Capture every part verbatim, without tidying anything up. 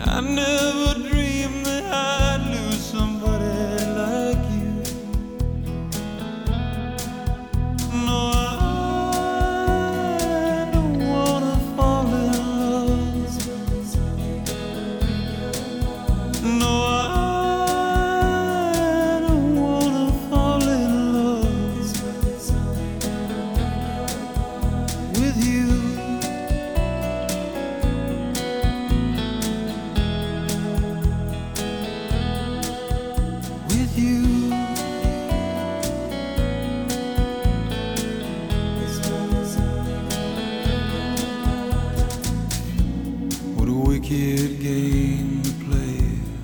I never dreamed that I'd lose somebody like you. No, I don't wanna fall in love. No, I don't wanna fall in love with you. Wicked game to play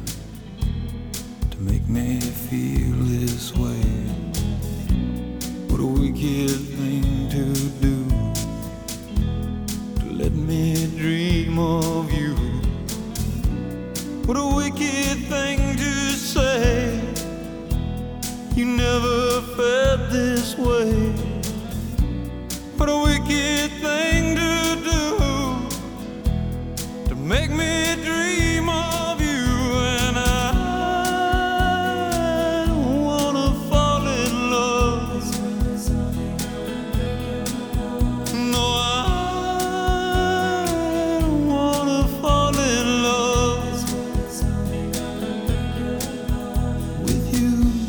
to make me feel this way. What a wicked thing to do, to let me dream of you. What a wicked thing to say, you never felt this way. What a wicked thing to do, make me dream of you. And I don't wanna fall in love. No, I don't wanna fall in love with you.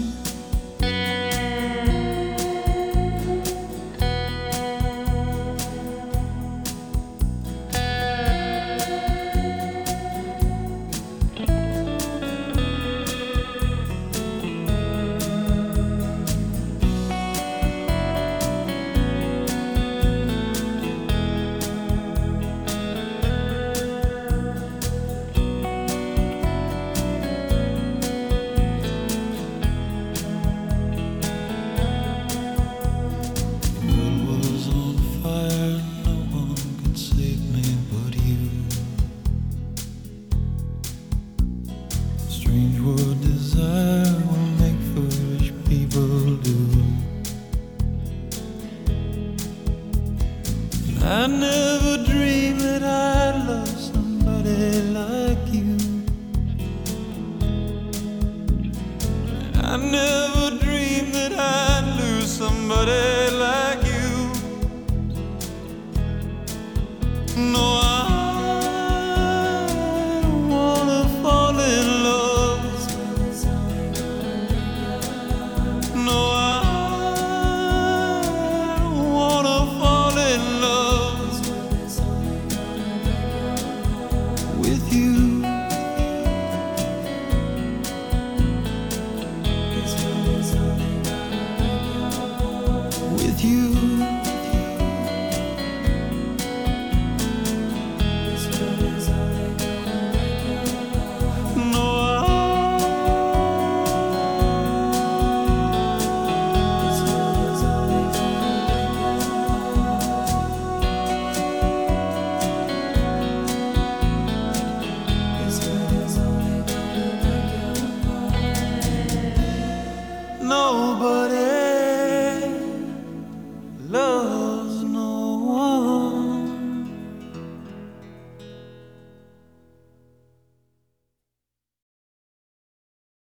Strange what desire will make foolish people do. I never dreamed that I'd love somebody like you. I never dreamed that I'd lose somebody like you. No, I with you. With you. No, nobody